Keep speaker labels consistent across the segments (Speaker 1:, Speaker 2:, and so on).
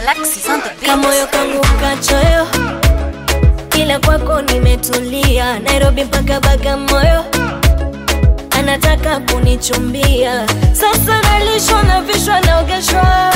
Speaker 1: Alexis on the beat.
Speaker 2: Kamoyo kangu kachoyo, ila kwako nimetulia. Nairobi mpaka Bagamoyo, anataka kunichumbia. Sasa nalishwa na vishwa naogeshwa,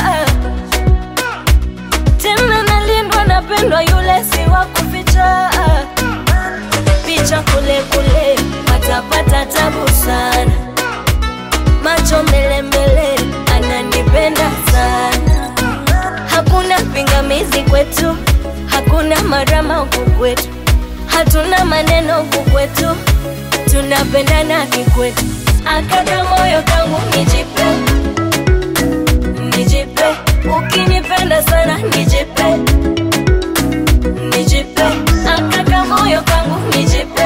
Speaker 2: tena nalindwa napendwa, yule si wa kuficha. Picha kule kule watapata tabu sana, macho mbele mbele ananipenda sana. Hakuna pingamizi kwetu, hakuna marama huku kwetu, hatuna maneno huku kwetu, tunapendana kikwetu. Akaka moyo kangu nijipe, nijipe, ukinipenda sana nijipe, nijipe. Akaka moyo kangu nijipe,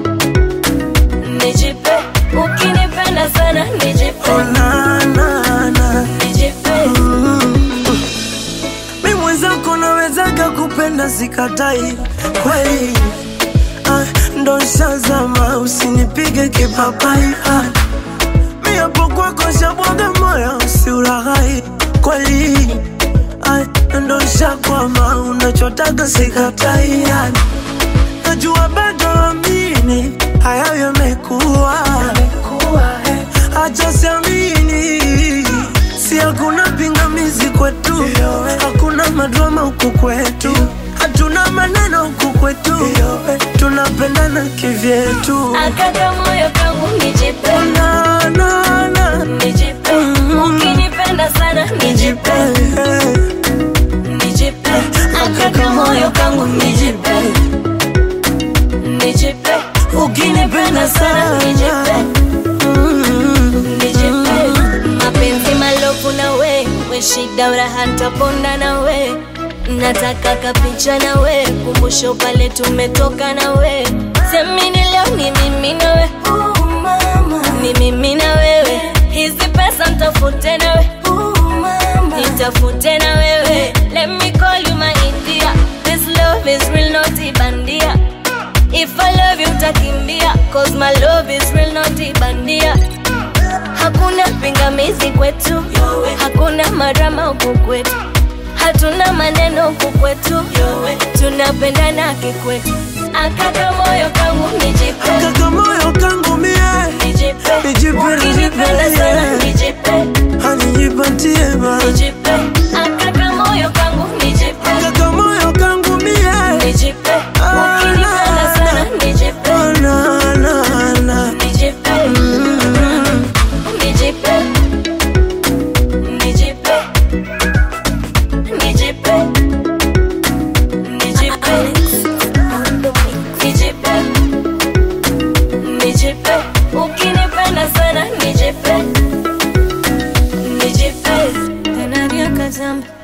Speaker 2: nijipe, ukinipenda sana nijipe,
Speaker 3: oh, na, na, na.
Speaker 2: Nijipe.
Speaker 3: Mimi mwenzako nawezaga kupenda sikatai kweli, ndo shazama usinipige kipapai. Mimi hapo kwako shabwaga moyo usiulaghai kweli, ndo shakwama unachotaka sikatai. Najua bado amini haya yamekuwa, acha siamini, si hakuna pingamizi kwetu, hakuna madrama huku kwetu, hatuna maneno huku kwetu, tunapendana kivyetu.
Speaker 2: Akaka moyo kangu nijipe,
Speaker 3: na, na, na.
Speaker 2: nijipe, ukinipenda sana nijipe, nijipe. Akaka moyo kangu nijipe, nijipe, ukinipenda sana nijipe, nijipe. Mapenzi malofu na we shida uraha ntaponda na we, nataka kapicha na we, kumbusho pale tumetoka na we. Semini leo ni mimi na we, ni mimi na wewe, hizi pesa ntafute na we, nitafute na wewe. Let me call you my India, this love is real not ibandia. If I love you utakimbia, cause my love is real not ibandia. Hakuna pingamizi kwetu, hakuna marama huku kwetu, hatuna maneno huku kwetu, tunapendana kikwetu. Akaka moyo kangu nijipe,
Speaker 3: Akaka moyo kangu mie
Speaker 2: nijipe,
Speaker 3: nijipe,
Speaker 2: ukinipenda sana nijipe,
Speaker 3: nijipatie ba.
Speaker 2: nijipe. Akaka moyo kangu nijipe,
Speaker 3: Akaka moyo kangu mie
Speaker 2: nijipe, ukinipenda sana nijipe,
Speaker 3: na, na, na.
Speaker 2: nijipe, nijipe, nijipe, nijipe, nijipe, nijipe, nijipe, ukinipenda sana nijipe, nijipe. Tena ria kazamba